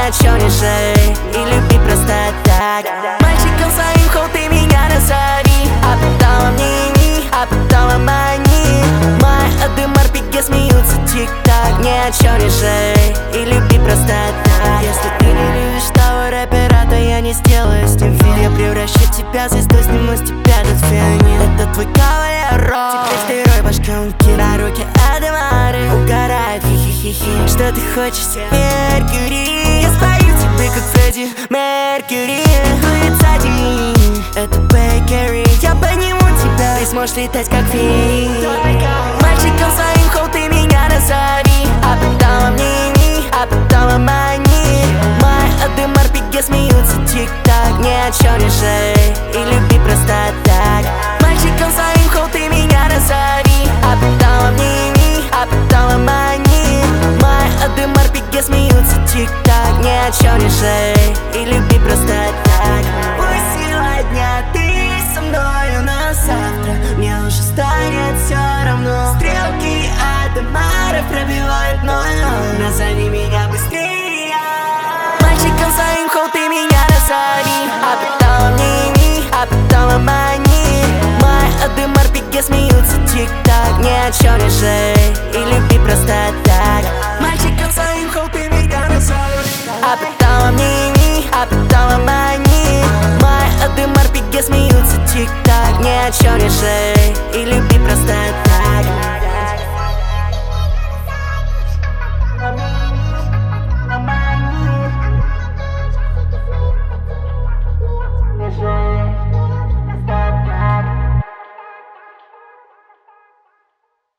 о чем не жалей и люби просто так. Мальчиком своим хоть ты меня назови, а потом обними, а потом обмани. Мои адымар пиге смеются тик-так. Ни о чем не жалей и люби просто так. Если ты не любишь того рэпера, то я не сделаю с ним фит. Я превращу тебя в звезду, сниму с тебя этот фианит. Это твой кавалер, теперь второй башконки. На руке адымары угорают, хи-хи-хи-хи. Что ты хочешь, Меркьюри? Я спою тебе, как Фредди Меркьюри. Дует сзади, это Бейкери. Я подниму тебя, ты сможешь летать, как феи. Мальчиком своим хоть ты меня назови, а потом обними, а потом обмани. Мои адымар пиге смеются тик-так. Ни о чем не жалей и люби просто так. Мальчиком своим хоть ты меня назови, а потом обними, а потом обмани. Мои адымар пиге смеются тик-так. Ни о чем не жалей и люби просто так. Пусть сегодня ты со мною, но завтра мне уже станет все равно. Стрелки адымаров пробивают ноль. Назови меня быстрее. Мальчиком своим хоть ты меня назови, а потом обними, а потом обмани. Мои адымар пиге смеются тик-так. Ни о чем не жалей и люби просто так. Мальчиком своим хоть ты меня назови, а потом обними, а потом обмани. Мои адымар пиге смеются тик-так. Ни о чем не жалей и люби просто так.